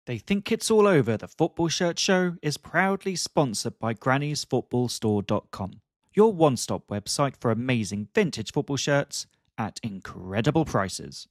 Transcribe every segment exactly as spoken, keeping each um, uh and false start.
They Think It's All Over, the Football Shirt Show, is proudly sponsored by grannies football store dot com, your one-stop website for amazing vintage football shirts at incredible prices.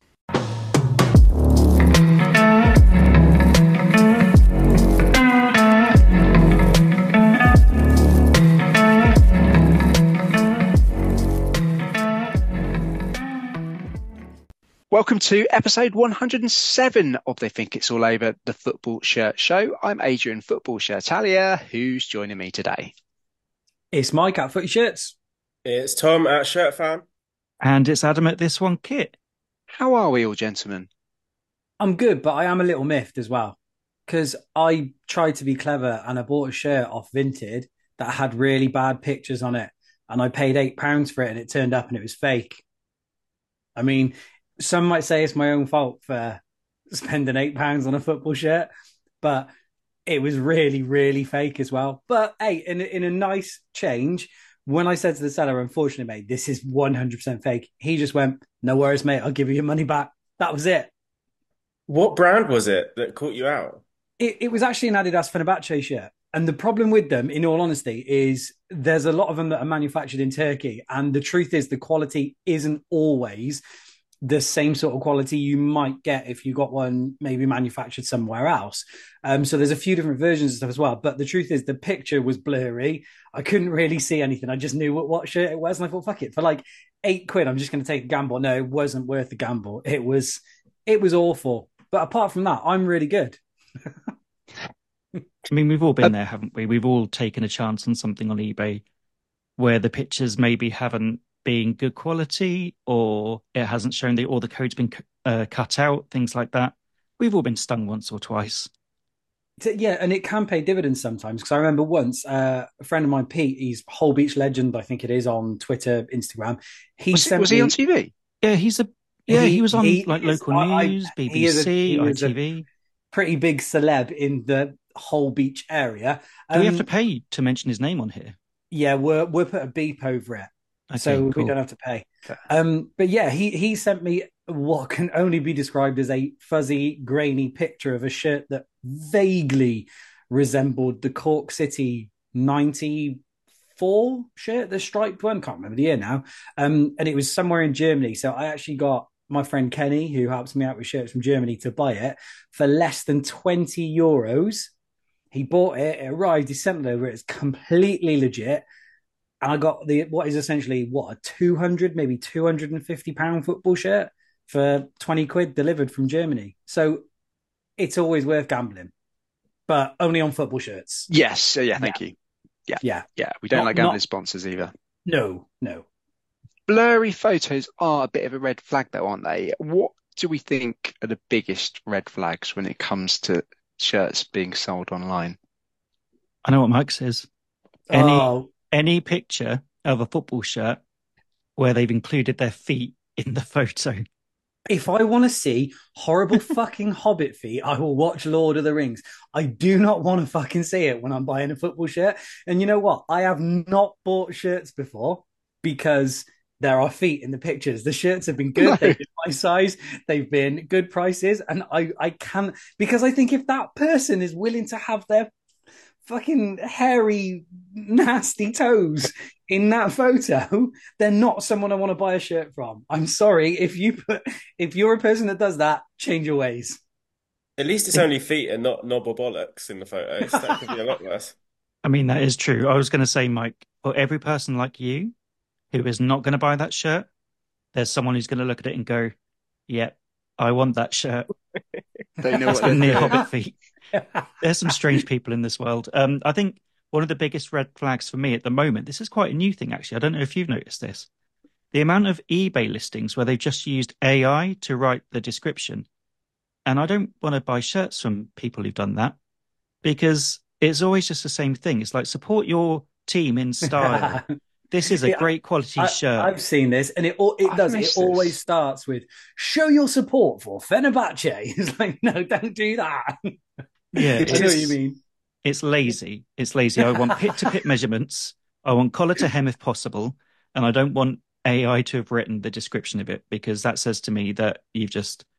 Welcome to episode one hundred seven of They Think It's All Over, the Football Shirt Show. I'm Adrian Football Shirtalia, who's joining me today. It's Mike at Footy Shirts. It's Tom at Shirt Fan. And it's Adam at This One Kit. How are we all, gentlemen? I'm good, but I am a little miffed as well. Because I tried to be clever and I bought a shirt off Vinted that had really bad pictures on it. And I paid eight pounds for it and it turned up and it was fake. I mean, some might say it's my own fault for spending eight pounds on a football shirt, but it was really, really fake as well. But hey, in, in a nice change, when I said to the seller, unfortunately, mate, this is one hundred percent fake, he just went, no worries, mate, I'll give you your money back. That was it. What brand was it that caught you out? It, it was actually an Adidas Fenerbahce shirt. And the problem with them, in all honesty, is there's a lot of them that are manufactured in Turkey. And the truth is the quality isn't always the same sort of quality you might get if you got one maybe manufactured somewhere else. Um, so there's a few different versions of stuff as well. But the truth is the picture was blurry. I couldn't really see anything. I just knew what, what shirt it was. And I thought, fuck it. For like eight quid, I'm just going to take a gamble. No, it wasn't worth the gamble. It was, it was awful. But apart from that, I'm really good. I mean, we've all been there, haven't we? We've all taken a chance on something on eBay where the pictures maybe haven't been good quality, or it hasn't shown the or the code's been uh, cut out, things like that. We've all been stung once or twice. Yeah, and it can pay dividends sometimes. Because I remember once uh, a friend of mine, Pete, he's Whole Beach Legend, I think it is, on Twitter, Instagram. He was, sent was me, he on T V? Yeah, he's a yeah. He, he was on he like is, local I, news, I, B B C, a, I T V. Pretty big celeb in the Whole Beach area. Do um, we have to pay to mention his name on here? Yeah, we'll we'll put a beep over it. Okay, so cool. We don't have to pay. Um, but yeah, he he sent me what can only be described as a fuzzy, grainy picture of a shirt that vaguely resembled the Cork City ninety-four shirt, the striped one. Can't remember the year now. Um, and it was somewhere in Germany. So I actually got my friend Kenny, who helps me out with shirts from Germany, to buy it for less than twenty euros. He bought it, it arrived, he sent it over, it's completely legit. And I got the what is essentially what a two hundred, maybe two hundred fifty pound football shirt for twenty quid delivered from Germany. So it's always worth gambling, but only on football shirts. Yes. Yeah. Thank yeah. you. Yeah. Yeah. Yeah. We don't not, like gambling not, sponsors either. No, no. Blurry photos are a bit of a red flag, though, aren't they? What do we think are the biggest red flags when it comes to shirts being sold online? I know what Mike says. Any oh. any picture of a football shirt where they've included their feet in the photo. If I want to see horrible fucking Hobbit feet, I will watch Lord of the Rings. I do not want to fucking see it when I'm buying a football shirt. And you know what? I have not bought shirts before because there are feet in the pictures. The shirts have been good. No. They've been my size. They've been good prices. And I, I can, because I think if that person is willing to have their fucking hairy, nasty toes in that photo, they're not someone I want to buy a shirt from. I'm sorry. If you put, if you're a person that does that, change your ways. At least it's only feet and not knob or bollocks in the photos. That could be a lot worse. I mean, that is true. I was going to say, Mike, for every person like you who is not going to buy that shirt, there's someone who's going to look at it and go, yeah, I want that shirt. They know what near Hobbit feet. There's some strange people in this world. Um, I think one of the biggest red flags for me at the moment, this is quite a new thing, actually. I don't know if you've noticed this. The amount of eBay listings where they've just used A I to write the description. And I don't want to buy shirts from people who've done that because it's always just the same thing. It's like, support your team in style. This is a yeah, great quality I, shirt. I've seen this, and it it does. It this. always starts with "show your support for Fenerbahce." It's like, no, don't do that. Yeah, I know what you mean. It's lazy. It's lazy. I want pit to pit measurements. I want collar to hem if possible, and I don't want A I to have written the description of it because that says to me that you've just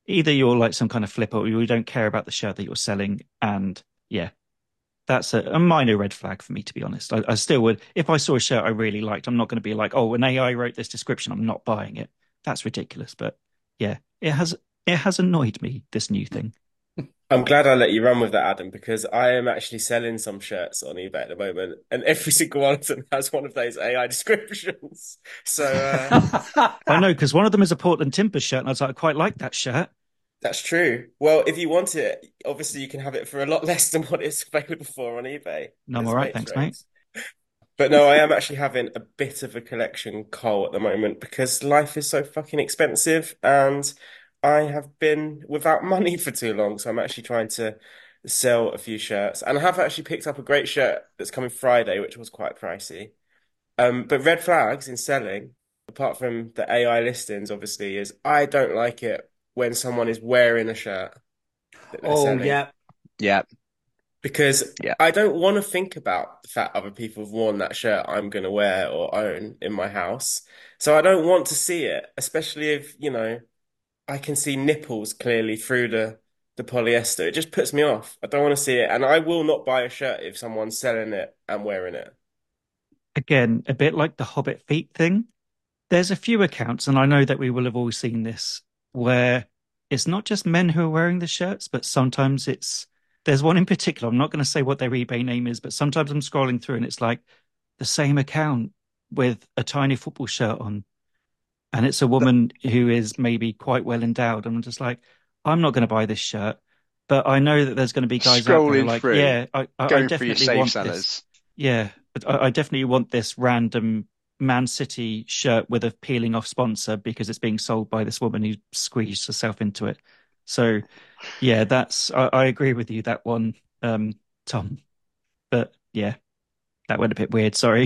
Either you're like some kind of flipper or you don't care about the shirt that you're selling. And yeah, that's a, a minor red flag for me, to be honest. I, I still would, if I saw a shirt I really liked, I'm not going to be like, oh, an A I wrote this description, I'm not buying it. That's ridiculous. But yeah, it has it has annoyed me, this new thing. I'm glad I let you run with that, Adam, because I am actually selling some shirts on eBay at the moment, and every single one of them has one of those A I descriptions. So uh, I know, because one of them is a Portland Timbers shirt, and I was like, I quite like that shirt. that's true. Well, if you want it, obviously you can have it for a lot less than what it's available for on eBay. No, I'm There's all right, mates thanks, mate. rates. But no, I am actually having a bit of a collection cull at the moment because life is so fucking expensive and I have been without money for too long. So I'm actually trying to sell a few shirts. And I have actually picked up a great shirt that's coming Friday, which was quite pricey. Um, but red flags in selling, apart from the A I listings, obviously, is I don't like it when someone is wearing a shirt that they're Oh selling yeah, Yeah, because yeah. I don't want to think about the fact other people have worn that shirt I'm going to wear or own in my house. So I don't want to see it, especially if, you know, I can see nipples clearly through the the polyester. It just puts me off. I don't want to see it, and I will not buy a shirt if someone's selling it and wearing it. Again, a bit like the Hobbit feet thing. There's a few accounts, and I know that we will have all seen this, where it's not just men who are wearing the shirts, but sometimes it's there's one in particular. I'm not going to say what their eBay name is, but sometimes I'm scrolling through and it's like the same account with a tiny football shirt on, and it's a woman who is maybe quite well endowed. And I'm just like, I'm not going to buy this shirt, but I know that there's going to be guys out there who are Scrolling like, through, yeah, I, I I going through your definitely safe want this. sellers. Yeah, but I, I definitely want this random Man City shirt with a peeling off sponsor because it's being sold by this woman who squeezed herself into it. So yeah, that's I, I agree with you that one, um, Tom. But yeah, that went a bit weird. Sorry.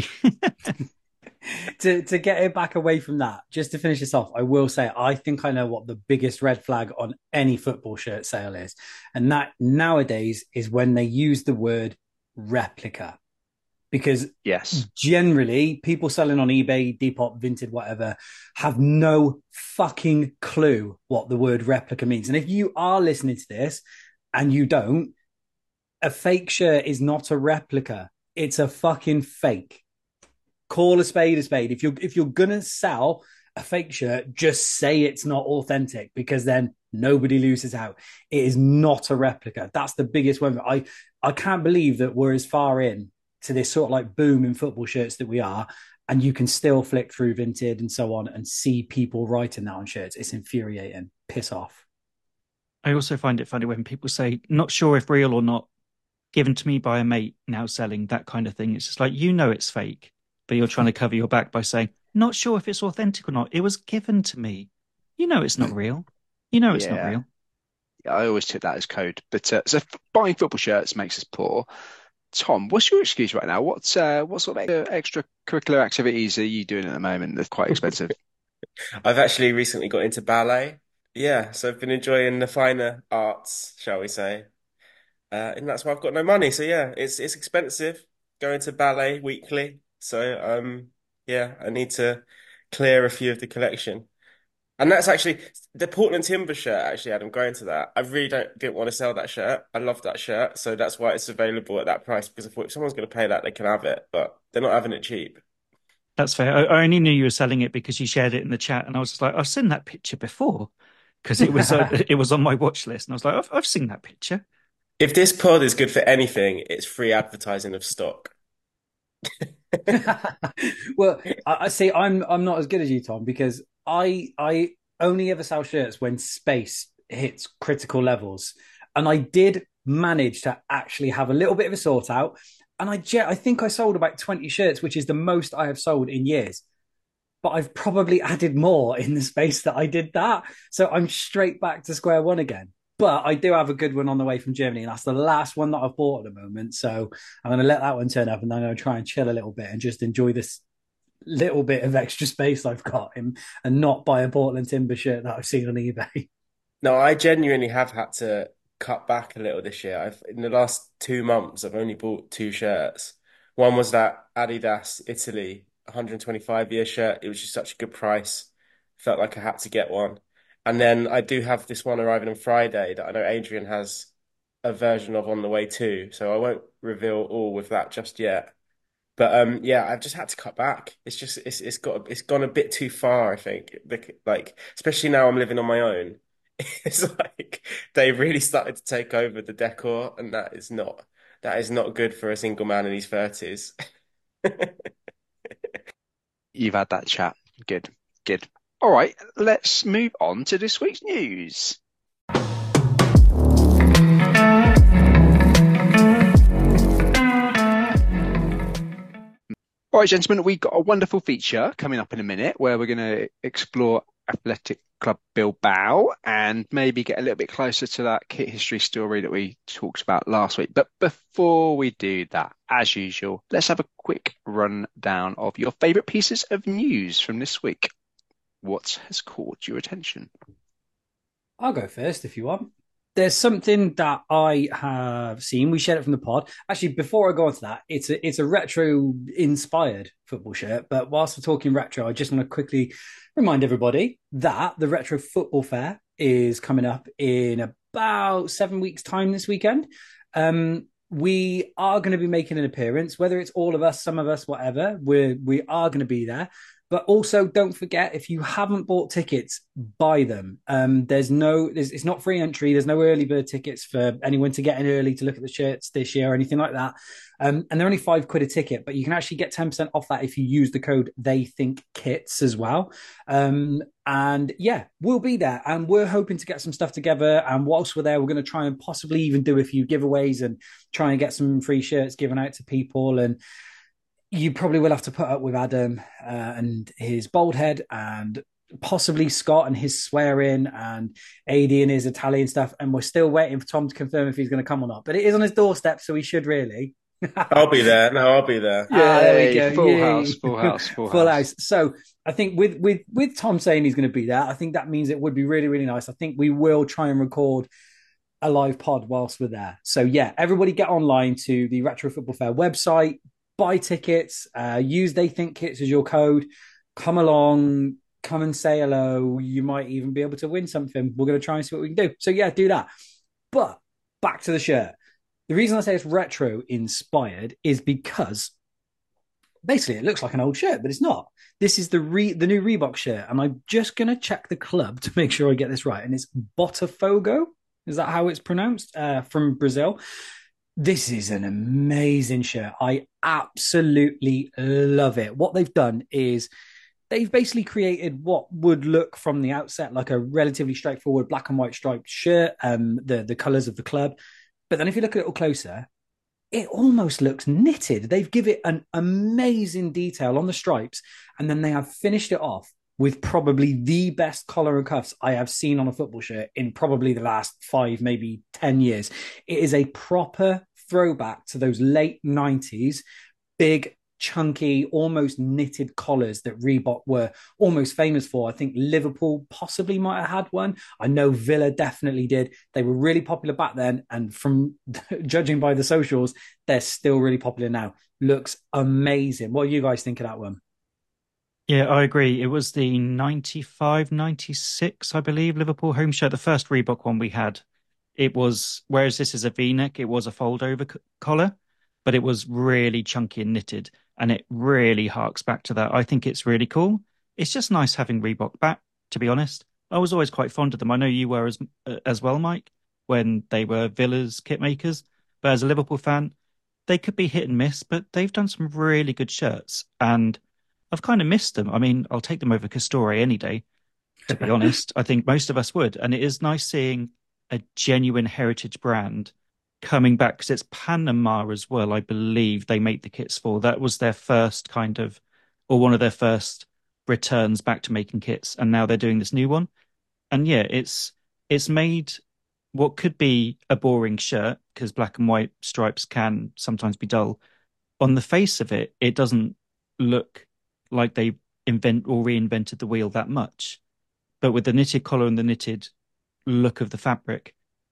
to to get it back away from that, just to finish this off, I will say I think I know what the biggest red flag on any football shirt sale is, and that nowadays is when they use the word replica. Because Yes. generally, people selling on eBay, Depop, Vinted, whatever, have no fucking clue what the word replica means. And if you are listening to this and you don't, a fake shirt is not a replica. It's a fucking fake. Call a spade a spade. If you're if you're gonna sell a fake shirt, just say it's not authentic because then nobody loses out. It is not a replica. That's the biggest one. I I can't believe that we're as far in to this sort of like boom in football shirts that we are, and you can still flick through Vinted and so on and see people writing that on shirts. It's infuriating. Piss off. I also find it funny when people say, not sure if real or not, given to me by a mate, now selling that kind of thing. It's just like, you know it's fake, but you're trying to cover your back by saying, not sure if it's authentic or not. It was given to me. You know it's not real. You know it's not Yeah. real. I always took that as code. But uh, so buying football shirts makes us poor. Tom, what's your excuse right now? What's uh, what sort of extra, extracurricular activities are you doing at the moment that's quite expensive? I've actually recently got into ballet. Yeah, so I've been enjoying the finer arts, shall we say. Uh, and that's why I've got no money. So yeah, it's it's expensive going to ballet weekly. So um yeah, I need to clear a few of the collection. And that's actually the Portland Timber shirt, actually, Adam, going to that. I really don't didn't want to sell that shirt. I love that shirt. So that's why it's available at that price because I thought if someone's going to pay that, they can have it, but they're not having it cheap. That's fair. I, I only knew you were selling it because you shared it in the chat, and I was just like, I've seen that picture before because it was uh, it was on my watch list, and I was like, I've, I've seen that picture. If this pod is good for anything, it's free advertising of stock. Well, I, I see. I'm I'm not as good as you, Tom, because I I only ever sell shirts when space hits critical levels, and I did manage to actually have a little bit of a sort out. And I I think I sold about twenty shirts, which is the most I have sold in years. But I've probably added more in the space that I did that, so I'm straight back to square one again. But I do have a good one on the way from Germany, and that's the last one that I've bought at the moment. So I'm going to let that one turn up, and then I'm going to try and chill a little bit and just enjoy this little bit of extra space I've got and, and not buy a Portland Timber shirt that I've seen on eBay. No, I genuinely have had to cut back a little this year. I've in the last two months, I've only bought two shirts. One was that Adidas Italy one hundred twenty-five year shirt. It was just such a good price. Felt like I had to get one. And then I do have this one arriving on Friday that I know Adrian has a version of on the way too. So I won't reveal all with that just yet. But um, yeah, I've just had to cut back. It's just it's it's got it's gone a bit too far, I think. Bec- Like especially now I'm living on my own. It's like they really started to take over the decor, and that is not that is not good for a single man in his thirties. You've had that chat. Good, good. All right, let's move on to this week's news. All right, gentlemen, we've got a wonderful feature coming up in a minute where we're going to explore Athletic Club Bilbao and maybe get a little bit closer to that kit history story that we talked about last week. But before we do that, as usual, let's have a quick rundown of your favourite pieces of news from this week. What has caught your attention? I'll go first if you want. There's something that I have seen. We shared it from the pod. Actually, before I go on to that, it's a it's a retro inspired football shirt. But whilst we're talking retro, I just want to quickly remind everybody that the Retro Football Fair is coming up in about seven weeks' time this weekend. Um, we are going to be making an appearance, whether it's all of us, some of us, whatever. We're we are going to be there. But also, don't forget, if you haven't bought tickets, buy them. Um, there's no, there's, it's not free entry. There's no early bird tickets for anyone to get in early to look at the shirts this year or anything like that. Um, and they're only five quid a ticket, but you can actually get ten percent off that if you use the code They Think Kits as well. Um, and yeah, we'll be there, and we're hoping to get some stuff together. And whilst we're there, we're going to try and possibly even do a few giveaways and try and get some free shirts given out to people. And you probably will have to put up with Adam uh, and his bald head, and possibly Scott and his swearing, and A D and his Italian stuff. And we're still waiting for Tom to confirm if he's going to come or not. But it is on his doorstep, so he should really. I'll be there. No, I'll be there. Ah, there we Yay, go. full Yay. house, full house, full, Full house. house. So I think with with with Tom saying he's going to be there, I think that means it would be really, really nice. I think we will try and record a live pod whilst we're there. So yeah, everybody get online to the Retro Football Fair website, buy tickets, uh, use They Think Kits as your code, come along, come and say hello. You might even be able to win something. We're going to try and see what we can do. So yeah, do that. But back to the shirt. The reason I say it's retro inspired is because basically it looks like an old shirt, but it's not. This is the re- the new Reebok shirt, and I'm just going to check the club to make sure I get this right. And it's Botafogo. Is that how it's pronounced? Uh, from Brazil. This is an amazing shirt. I absolutely love it. What they've done is they've basically created what would look from the outset like a relatively straightforward black and white striped shirt, um, the, the colors of the club. But then if you look at it all closer, it almost looks knitted. They've given it an amazing detail on the stripes, and then they have finished it off with probably the best collar and cuffs I have seen on a football shirt in probably the last five, maybe ten years. It is a proper throwback to those late nineties, big, chunky, almost knitted collars that Reebok were almost famous for. I think Liverpool possibly might have had one. I know Villa definitely did. They were really popular back then, and from judging by the socials, they're still really popular now. Looks amazing. What do you guys think of that one? Yeah, I agree. It was the ninety-five, ninety-six, I believe, Liverpool home shirt, the first Reebok one we had. It was, whereas this is a V-neck, it was a fold-over c- collar, but it was really chunky and knitted, and it really harks back to that. I think it's really cool. It's just nice having Reebok back, to be honest. I was always quite fond of them. I know you were as uh, as well, Mike, when they were Villa's kit makers. But as a Liverpool fan, they could be hit and miss, but they've done some really good shirts, and I've kind of missed them. I mean, I'll take them over Castore any day, to be honest. I think most of us would. And it is nice seeing a genuine heritage brand coming back, because it's Panama as well, I believe they make the kits for. That was their first kind of, or one of their first returns back to making kits. And now they're doing this new one. And yeah, it's it's made what could be a boring shirt, because black and white stripes can sometimes be dull. On the face of it, it doesn't look like they invent or reinvented the wheel that much. But with the knitted collar and the knitted look of the fabric,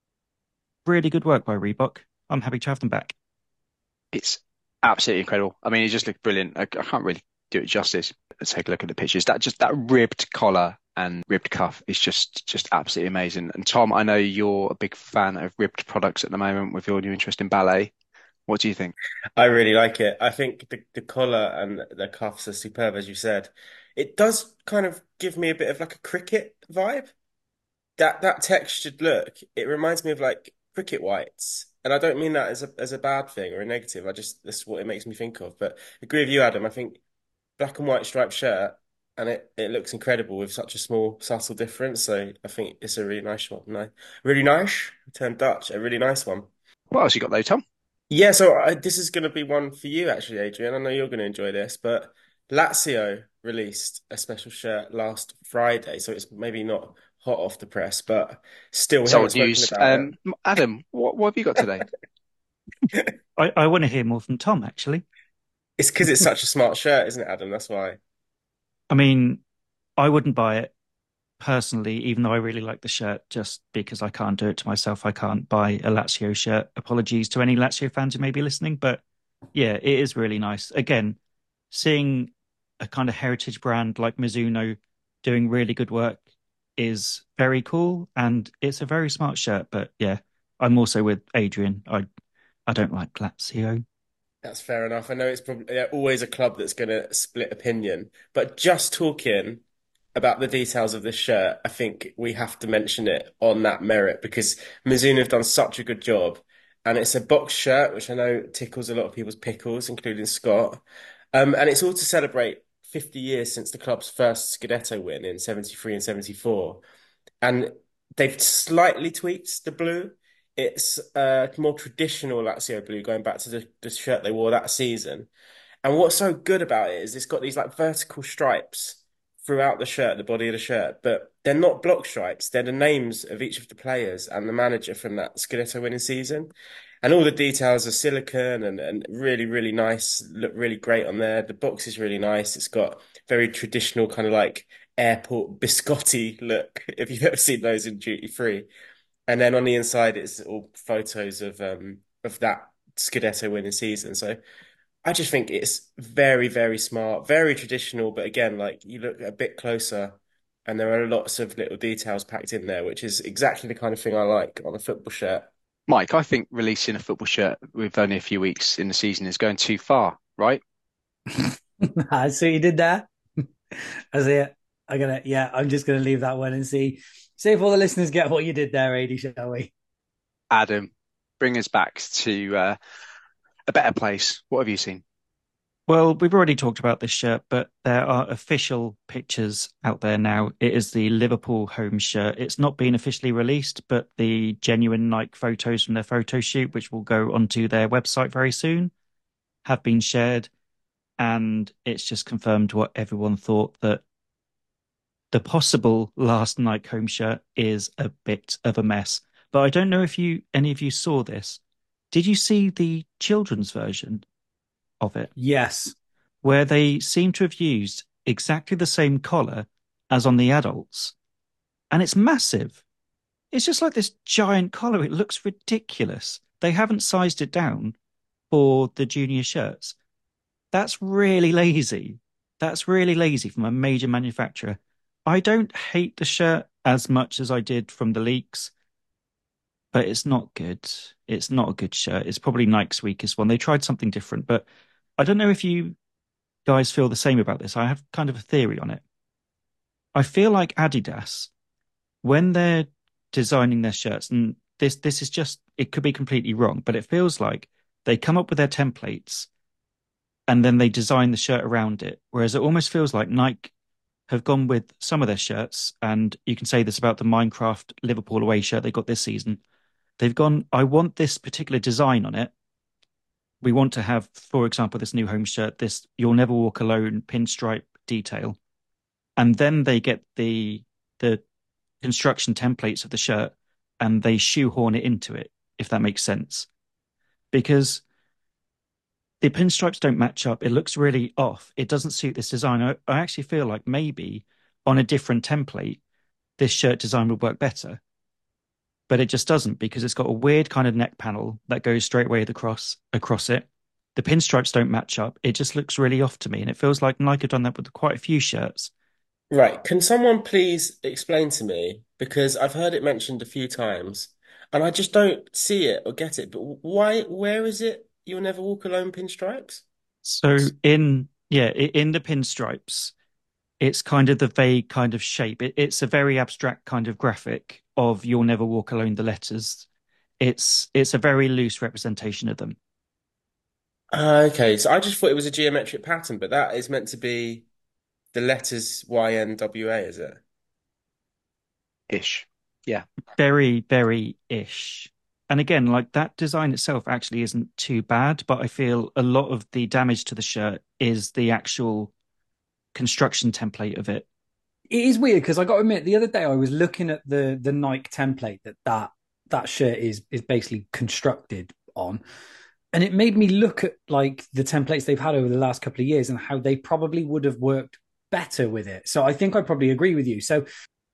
really good work by Reebok. I'm happy to have them back. It's absolutely incredible. I mean, it just looked brilliant. I, I can't really do it justice. take a look at the pictures. That just that ribbed collar and ribbed cuff is just just absolutely amazing. And Tom, I know you're a big fan of ribbed products at the moment with your new interest in ballet. What do you think? I really like it. I think the, the collar and the cuffs are superb, as you said. It does kind of give me a bit of like a cricket vibe. That that textured look, it reminds me of like cricket whites. And I don't mean that as a as a bad thing or a negative. I just that's what it makes me think of. But I agree with you, Adam. I think black and white striped shirt and it, it looks incredible with such a small, subtle difference. So I think it's a really nice one. Nice. Really nice. Turned Dutch, a really nice one. What else you got though, Tom? Yeah, so I, this is going to be one for you, actually, Adrian. I know you're going to enjoy this, but Lazio released a special shirt last Friday, so it's maybe not hot off the press, but still, we It's haven't old spoken news. about Um, Adam, what, what have you got today? it. I, I want to hear more from Tom, actually. It's because it's such a smart shirt, isn't it, Adam? That's why. I mean, I wouldn't buy it personally, even though I really like the shirt, just because I can't do it to myself. I can't buy a Lazio shirt. Apologies to any Lazio fans who may be listening, but yeah, it is really nice. Again, seeing a kind of heritage brand like Mizuno doing really good work is very cool, and it's a very smart shirt. But yeah, I'm also with Adrian. I I don't like Lazio. That's fair enough. I know it's probably yeah, always a club that's going to split opinion, but just talking about the details of this shirt, I think we have to mention it on that merit because Mizuno have done such a good job. And it's a box shirt, which I know tickles a lot of people's pickles, including Scott. Um, and it's all to celebrate fifty years since the club's first Scudetto win in seventy-three and seventy-four. And they've slightly tweaked the blue. It's a more traditional Lazio blue, going back to the, the shirt they wore that season. And what's so good about it is it's got these like vertical stripes throughout the shirt, the body of the shirt, but they're not block stripes. They're the names of each of the players and the manager from that Scudetto winning season. And all the details are silicone and, and really, really nice, look really great on there. The box is really nice. It's got very traditional kind of like airport biscotti look, if you've ever seen those in duty free. And then on the inside, it's all photos of um of that Scudetto winning season. So I just think it's very, very smart, very traditional. But again, like you look a bit closer, and there are lots of little details packed in there, which is exactly the kind of thing I like on a football shirt. Mike, I think releasing a football shirt with only a few weeks in the season is going too far, right? I see what you did there. I see it. I'm gonna, yeah, I'm just gonna leave that one and see, see if all the listeners get what you did there, A D, shall we? Adam, bring us back to uh, a better place. What have you seen? Well, we've already talked about this shirt, but there are official pictures out there now. It is the Liverpool home shirt. It's not been officially released, but the genuine Nike photos from their photo shoot, which will go onto their website very soon, have been shared. And it's just confirmed what everyone thought, that the possible last Nike home shirt is a bit of a mess. But I don't know if you any of you saw this. Did you see the children's version of it, Yes. where they seem to have used exactly the same collar as on the adults? And it's massive. It's just like this giant collar. It looks ridiculous. They haven't sized it down for the junior shirts. That's really lazy. That's really lazy from a major manufacturer. I don't hate the shirt as much as I did from the leaks, but it's not good. It's not a good shirt. It's probably Nike's weakest one. They tried something different, but I don't know if you guys feel the same about this. I have kind of a theory on it. I feel like Adidas, when they're designing their shirts, and this this is just, it could be completely wrong, but it feels like they come up with their templates and then they design the shirt around it. Whereas it almost feels like Nike have gone with some of their shirts, and you can say this about the Minecraft Liverpool away shirt they got this season. They've gone, I want this particular design on it. We want to have, for example, this new home shirt, this You'll Never Walk Alone pinstripe detail. And then they get the the construction templates of the shirt and they shoehorn it into it, if that makes sense. Because the pinstripes don't match up. It looks really off. It doesn't suit this design. I, I actually feel like maybe on a different template, this shirt design would work better. But it just doesn't, because it's got a weird kind of neck panel that goes straight away across across it. the pinstripes don't match up. It just looks really off to me, and it feels like Nike have done that with quite a few shirts. Right. Can someone please explain to me? Because I've heard it mentioned a few times and I just don't see it or get it. But why, where is it? You'll never walk alone pinstripes? So in yeah, i- in the pinstripes, it's kind of the vague kind of shape. It, it's a very abstract kind of graphic of "You'll never walk alone." The letters. It's it's a very loose representation of them. Uh, okay. So I just thought it was a geometric pattern, but that is meant to be the letters Y N W A, is it? Ish. Yeah. Very very ish. And again, like that design itself actually isn't too bad, but I feel a lot of the damage to the shirt is the actual construction template of it. It is weird because I got to admit, the other day I was looking at the the Nike template that that that shirt is is basically constructed on, and it made me look at like the templates they've had over the last couple of years and how they probably would have worked better with it. So I think I probably agree with you. So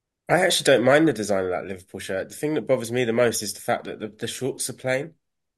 I actually don't mind the design of that Liverpool shirt. The thing that bothers me the most is the fact that the, the shorts are plain.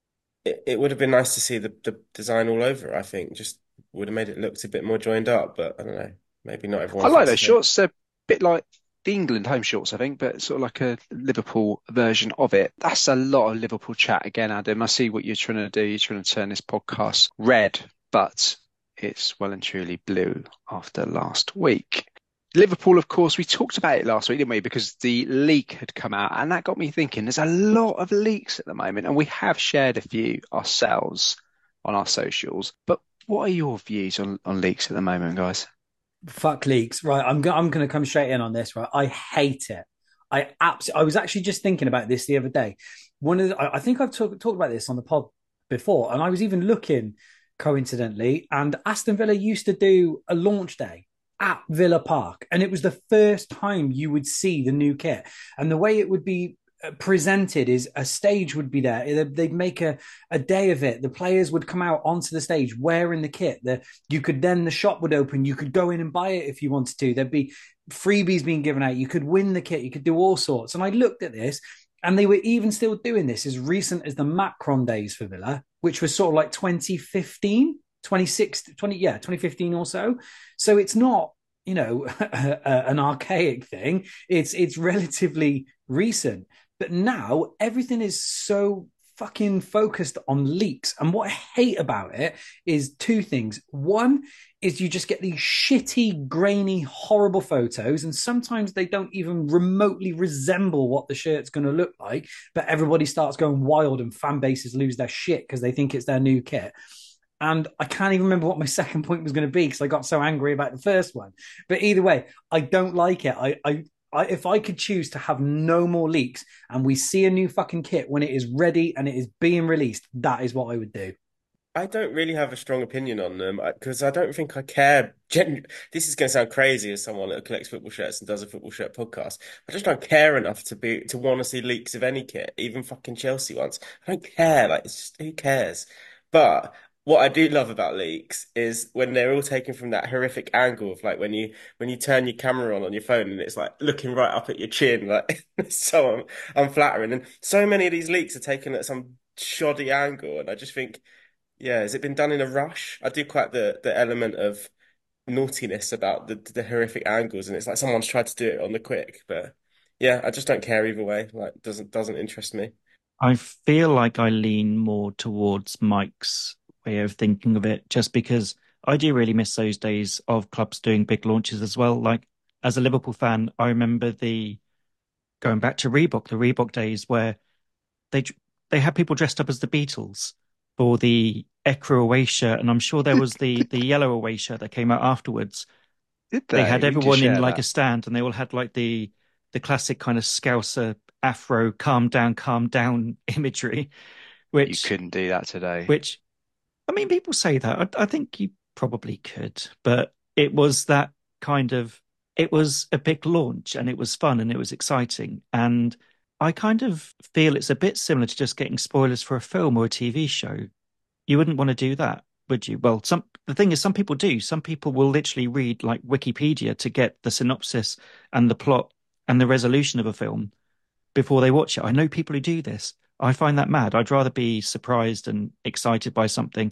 It, it would have been nice to see the, the design all over, I think. Just would have made it look a bit more joined up, but I don't know. Maybe not I everyone like thinks the those same. shorts. They're a bit like the England home shorts, I think, but sort of like a Liverpool version of it. That's a lot of Liverpool chat again, Adam. I see what you're trying to do. You're trying to turn this podcast red, but it's well and truly blue after last week. Liverpool, of course, we talked about it last week, didn't we? Because the leak had come out, and that got me thinking there's a lot of leaks at the moment, and we have shared a few ourselves on our socials. But what are your views on, on leaks at the moment, guys? fuck leaks, right? I'm go- I'm going to come straight in on this, right? I hate it. I absolutely. I was actually just thinking about this the other day. One of the, I, I think I've talk, talked about this on the pod before, and I was even looking coincidentally, and Aston Villa used to do a launch day at Villa Park, and it was the first time you would see the new kit, and the way it would be uh, presented is a stage would be there. They'd make a, a day of it. The players would come out onto the stage wearing the kit. The, you could then, the shop would open. You could go in and buy it if you wanted to. There'd be freebies being given out. You could win the kit. You could do all sorts. And I looked at this, and they were even still doing this as recent as the Macron days for Villa, which was sort of like twenty fifteen, twenty-six, twenty, yeah, twenty fifteen or so. So it's not, you know, an archaic thing. It's it's relatively recent. But now everything is so fucking focused on leaks. And what I hate about it is two things. One is you just get these shitty, grainy, horrible photos, and sometimes they don't even remotely resemble what the shirt's going to look like. But everybody starts going wild, and fan bases lose their shit because they think it's their new kit. And I can't even remember what my second point was going to be because I got so angry about the first one. But either way, I don't like it. I, I I, if I could choose to have no more leaks and we see a new fucking kit when it is ready and it is being released, that is what I would do. I don't really have a strong opinion on them because I, I don't think I care. Gen this is going to sound crazy as someone that collects football shirts and does a football shirt podcast. I just don't care enough to be to want to see leaks of any kit, even fucking Chelsea ones. I don't care. Like, it's just who cares? But what I do love about leaks is when they're all taken from that horrific angle of like when you when you turn your camera on on your phone and it's like looking right up at your chin, like it's so un unflattering. And so many of these leaks are taken at some shoddy angle, and I just think. Yeah, has it been done in a rush? I do quite the the element of naughtiness about the the horrific angles, and it's like someone's tried to do it on the quick. But yeah, I just don't care either way. Like, doesn't doesn't interest me. I feel like I lean more towards Mike's way of thinking of it, just because I do really miss those days of clubs doing big launches as well. Like as a Liverpool fan, I remember the going back to Reebok, the Reebok days where they they had people dressed up as the Beatles for the Ecru away shirt, and I'm sure there was the the yellow away shirt that came out afterwards. Did They they? had We need to everyone in share like a that. stand, and they all had like the the classic kind of Scouser afro, calm down, calm down imagery, You which couldn't do that today. which I mean, people say that. I, I think you probably could, but it was that kind of, it was a big launch and it was fun and it was exciting. And I kind of feel it's a bit similar to just getting spoilers for a film or a T V show. You wouldn't want to do that, would you? Well, some the thing is, some people do. Some people will literally read like Wikipedia to get the synopsis and the plot and the resolution of a film before they watch it. I know people who do this. I find that mad. I'd rather be surprised and excited by something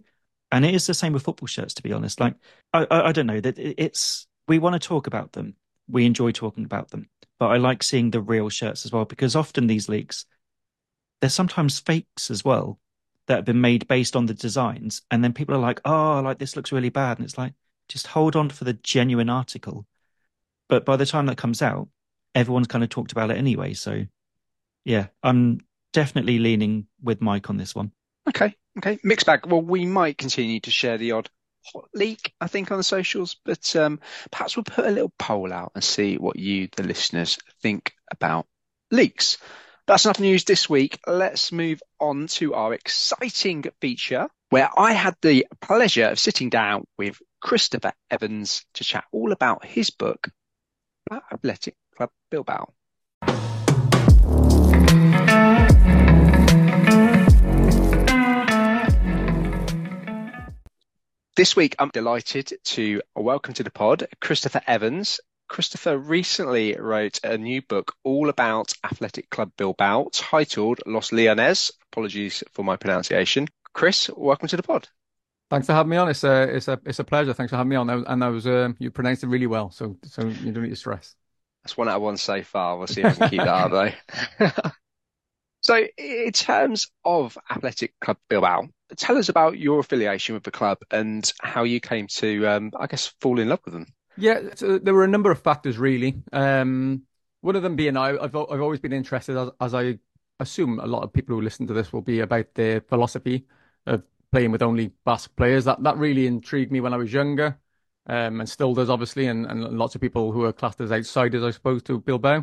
And it is the same with football shirts, to be honest. Like, I, I, I don't know that it's, we want to talk about them. We enjoy talking about them, but I like seeing the real shirts as well, because often these leaks, there's sometimes fakes as well that have been made based on the designs. And then people are like, oh, like this looks really bad. And it's like, just hold on for the genuine article. But by the time that comes out, everyone's kind of talked about it anyway. So yeah, I'm definitely leaning with Mike on this one. Okay, okay. Mixed bag. Well, we might continue to share the odd hot leak, I think, on the socials, but um, perhaps we'll put a little poll out and see what you, the listeners, think about leaks. That's enough news this week. Let's move on to our exciting feature, where I had the pleasure of sitting down with Christopher Evans to chat all about his book, Athletic Club Bilbao. This week, I'm delighted to welcome to the pod Christopher Evans. Christopher recently wrote a new book all about Athletic Club Bilbao titled Los Leones. Apologies for my pronunciation. Chris, welcome to the pod. Thanks for having me on. It's a, it's a, it's a pleasure. Thanks for having me on. And I was, uh, you pronounced it really well, so, so you don't need to stress. That's one out of one so far. We'll see if we can keep that up, though. So, in terms of Athletic Club Bilbao, tell us about your affiliation with the club and how you came to, um, I guess, fall in love with them. Yeah, so there were a number of factors, really. Um, one of them being I, I've I've always been interested, as, as I assume a lot of people who listen to this will be, about the philosophy of playing with only Basque players. That that really intrigued me when I was younger, um, and still does, obviously, and, and lots of people who are classed as outsiders, I suppose, to Bilbao.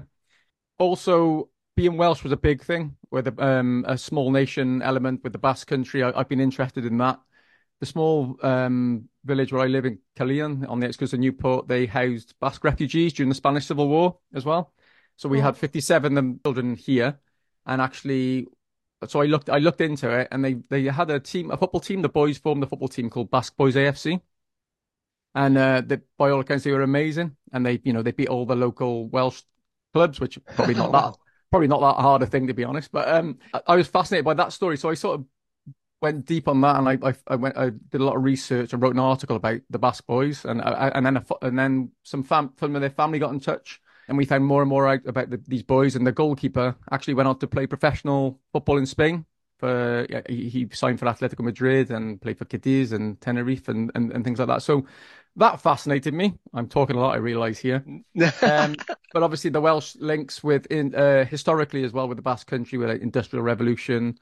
Also, being Welsh was a big thing, with a, um, a small nation element with the Basque Country. I, I've been interested in that. The small um, village where I live in Callion, on the outskirts of Newport, they housed Basque refugees during the Spanish Civil War as well. So we oh. had fifty-seven children here, and actually, so I looked, I looked into it, and they they had a team, a football team. The boys formed a football team called Basque Boys A F C, and uh, they, by all accounts, they were amazing, and they, you know, they beat all the local Welsh clubs, which probably not that, probably not that hard a thing, to be honest. But um, I, I was fascinated by that story, so I sort of went deep on that, and I, I I went I did a lot of research and wrote an article about the Basque Boys, and I, and then a, and then some fam some of their family got in touch, and we found more and more out about the, these boys. And the goalkeeper actually went on to play professional football in Spain. For he, he signed for Atletico Madrid and played for Cadiz and Tenerife and, and and things like that. So that fascinated me. I'm talking a lot, I realise here, um, but obviously the Welsh links with in uh, historically as well with the Basque Country, with like, Industrial Revolution.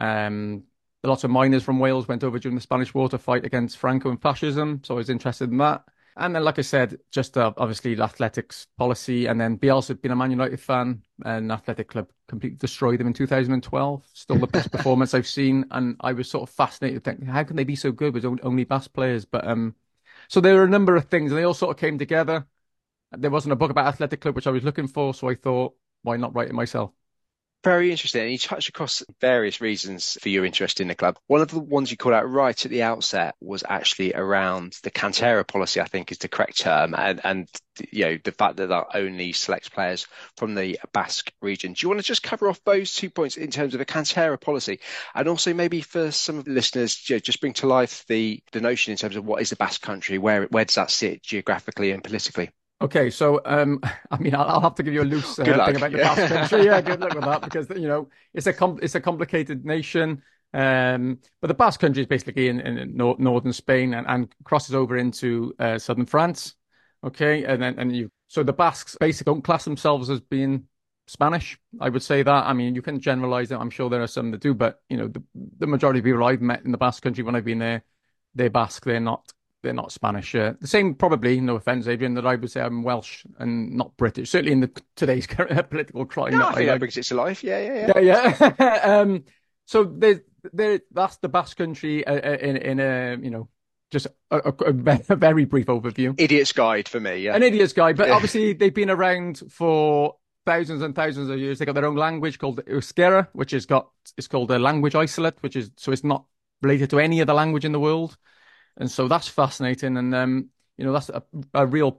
Um, Lots of miners from Wales went over during the Spanish War to fight against Franco and fascism, so I was interested in that. And then, like I said, just uh, obviously the athletics policy, and then Bielsa had been a Man United fan, and Athletic Club completely destroyed them in two thousand twelve. Still the best performance I've seen, and I was sort of fascinated, thinking, how can they be so good with only Basque players? But um, so there were a number of things, and they all sort of came together. There wasn't a book about Athletic Club which I was looking for, so I thought, why not write it myself? Very interesting. And you touched across various reasons for your interest in the club. One of the ones you called out right at the outset was actually around the Cantera policy, I think is the correct term, and, and you know, the fact that that only selects players from the Basque region. Do you want to just cover off those two points in terms of the Cantera policy? And also maybe for some of the listeners, you know, just bring to life the, the notion in terms of what is the Basque Country, where, where does that sit geographically and politically? Okay, so um, I mean, I'll, I'll have to give you a loose uh, thing about the Basque Country. Yeah, good luck with that, because you know it's a com it's a complicated nation. Um, but the Basque Country is basically in, in nor northern Spain and, and crosses over into uh, southern France. Okay, and then and you so the Basques basically don't class themselves as being Spanish. I would say that. I mean, you can generalize it. I'm sure there are some that do, but you know, the the majority of people I've met in the Basque Country when I've been there, they're Basque. They're not. They're not Spanish. Uh, the same, probably, no offense, Adrian, that I would say I'm Welsh and not British. Certainly in the today's political climate. No, I think I, that brings it to life. Yeah, yeah, yeah. Yeah, yeah. um, so there, there, that's the Basque Country uh, in, in a, you know, just a, a, a very brief overview. Idiot's guide for me, yeah. An idiot's guide, but yeah. Obviously they've been around for thousands and thousands of years. They got their own language called Euskera, which has got, it's called a language isolate, which is, so it's not related to any other language in the world. And so that's fascinating. And, um, you know, that's a, a real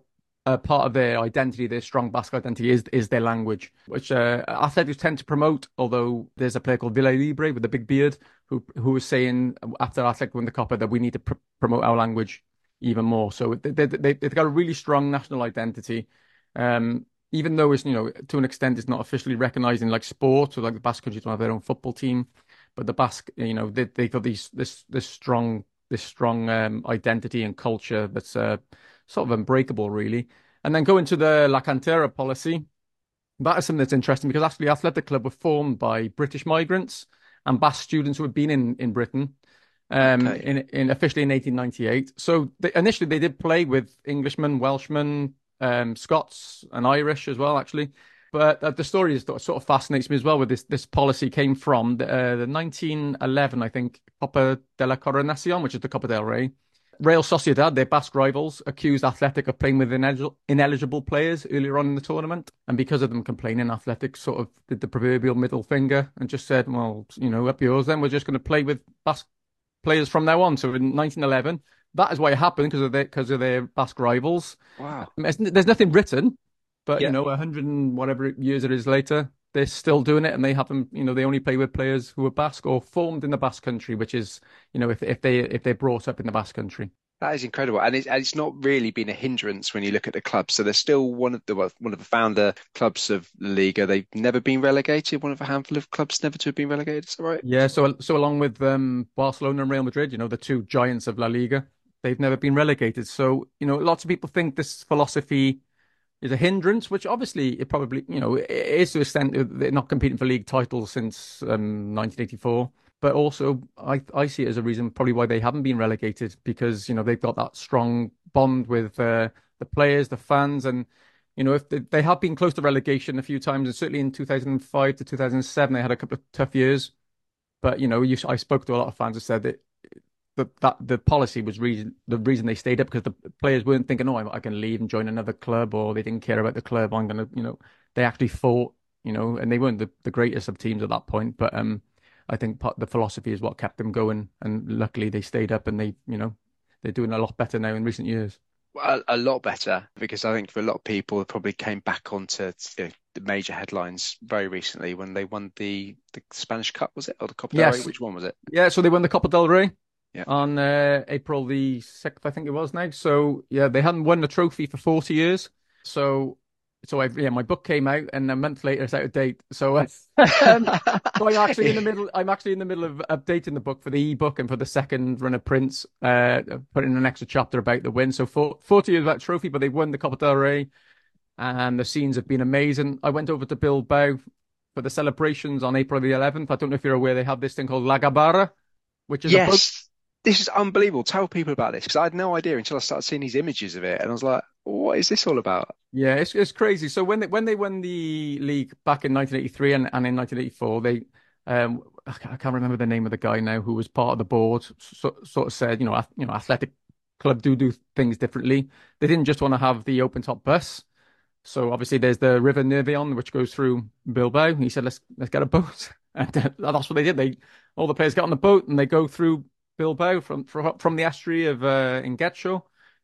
uh, part of their identity, their strong Basque identity, is is their language, which uh, athletics tend to promote. Although there's a player called Villa Libre with the big beard who who was saying after Athletic won the Copa that we need to pr promote our language even more. So they, they, they, they've got a really strong national identity. Um, even though it's, you know, to an extent, it's not officially recognized in like sport, or like the Basque country don't have their own football team, but the Basque, you know, they, they've got these this this strong this strong um, identity and culture that's uh, sort of unbreakable, really. And then going to the La Cantera policy, that is something that's interesting because actually Athletic Club were formed by British migrants and Basque students who had been in in Britain. Um, Okay. in, in officially in eighteen ninety-eight. So they, initially they did play with Englishmen, Welshmen, um, Scots, and Irish as well, actually. But uh, the story is sort of fascinates me as well. With this, this policy came from the, uh, the nineteen eleven, I think, Copa de la Coronación, which is the Copa del Rey. Real Sociedad, their Basque rivals, accused Athletic of playing with ineligible, ineligible players earlier on in the tournament, and because of them complaining, Athletic sort of did the proverbial middle finger and just said, "Well, you know, up yours. Then we're just going to play with Basque players from now on." So in nineteen eleven, that is why it happened because of their because of their Basque rivals. Wow. There's, there's nothing written, but Yeah. you know, a hundred and whatever years it is later, they're still doing it, and they have them. You know, they only play with players who are Basque or formed in the Basque country, which is, you know, if if they if they're brought up in the Basque country. That is incredible, and it's and it's not really been a hindrance when you look at the clubs. So they're still one of the well, one of the founder clubs of La Liga. They've never been relegated. One of a handful of clubs never to have been relegated. Is that right? Yeah, so so along with um, Barcelona and Real Madrid, you know, the two giants of La Liga, they've never been relegated. So, you know, lots of people think this philosophy is a hindrance, which obviously it probably, you know, it is to the extent that they're not competing for league titles since um, nineteen eighty-four. But also, I I see it as a reason probably why they haven't been relegated because, you know, they've got that strong bond with uh, the players, the fans, and, you know, if they, they have been close to relegation a few times, and certainly in two thousand five to two thousand seven, they had a couple of tough years. But, you know, you, I spoke to a lot of fans who said that that, that the policy was reason the reason they stayed up because the players weren't thinking, oh, I, I can leave and join another club, or they didn't care about the club. I'm going to, you know, they actually fought, you know, and they weren't the, the greatest of teams at that point. But um, I think part, the philosophy is what kept them going. And luckily they stayed up and they, you know, they're doing a lot better now in recent years. A, a lot better, because I think for a lot of people, it probably came back onto you know, the major headlines very recently when they won the the Spanish Cup, was it, or the Copa del Rey? Yes. Which one was it? Yeah, so they won the Copa del Rey Yeah. on uh, April the sixth, I think it was now. So yeah, they hadn't won the trophy for forty years. So so I, yeah, my book came out, and a month later it's out of date. So, uh, um, so I'm actually in the middle. I'm actually in the middle of updating the book for the ebook and for the second run of prints. Uh, putting an extra chapter about the win. So for, forty years about trophy, but they've won the Copa del Rey, and the scenes have been amazing. I went over to Bilbao for the celebrations on April the eleventh. I don't know if you're aware, they have this thing called La Gabara, which is a boat. Yes, this is unbelievable. Tell people about this, because I had no idea until I started seeing these images of it, and I was like, what is this all about? Yeah, it's it's crazy. So when they when they won the league back in nineteen eighty-three and, and in nineteen eighty-four, they um I can't, I can't remember the name of the guy now who was part of the board. So, sort of said, you know, ath- you know, athletic club do do things differerly. They didn't just want to have the open top bus. So obviously there's the River Nervion which goes through Bilbao. He said, let's let's get a boat, and uh, that's what they did. They all the players get on the boat and they go through Bilbao from from, from the estuary of uh, in Getxo,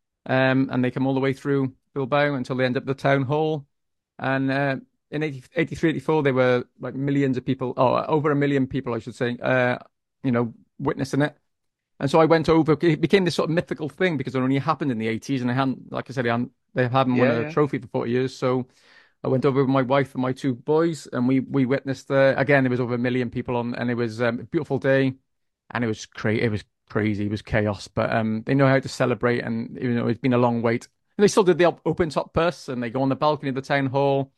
um, and they come all the way through Bilbao until they end up at the town hall. And uh, in eighty-three, eighty-four, there were like millions of people, oh, over a million people, I should say, uh, you know, witnessing it. And so I went over. It became this sort of mythical thing because it only happened in the eighties, and I hadn't, like I said, I hadn't, they haven't won Yeah, a yeah. trophy for forty years. So I went over with my wife and my two boys, and we we witnessed the again. There was over a million people on, and it was um, a beautiful day, and it was crazy. It was crazy. It was chaos, but um, they know how to celebrate, and you know, it's been a long wait. And they still did the op- open top bus, and they go on the balcony of the town hall.